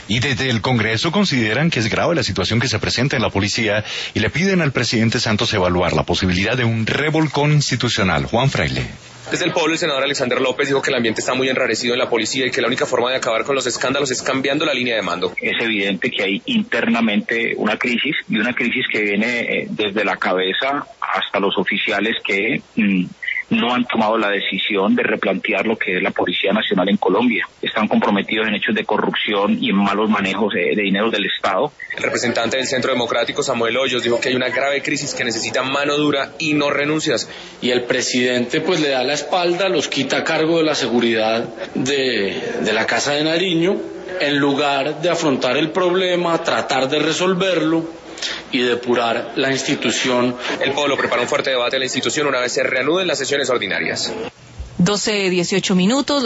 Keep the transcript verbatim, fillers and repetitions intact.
Y desde el Congreso consideran que es grave la situación que se presenta en la policía y le piden al presidente Santos evaluar la posibilidad de un revolcón institucional. Juan Fraile. Desde el pueblo, el senador Alexander López dijo que el ambiente está muy enrarecido en la policía y que la única forma de acabar con los escándalos es cambiando la línea de mando. Es evidente que hay internamente una crisis, y una crisis que viene eh, desde la cabeza hasta los oficiales que mmm, no han tomado la decisión de replantear lo que es la Policía Nacional en Colombia. Están comprometidos en hechos de corrupción y en malos manejos de, de dinero del Estado. El representante del Centro Democrático, Samuel Hoyos, dijo que hay una grave crisis que necesita mano dura y no renuncias. Y el presidente pues le da la espalda, los quita a cargo de la seguridad de, de la Casa de Nariño, en lugar de afrontar el problema, tratar de resolverlo y depurar la institución. El pueblo prepara un fuerte debate en la institución una vez se reanuden las sesiones ordinarias. doce dieciocho minutos.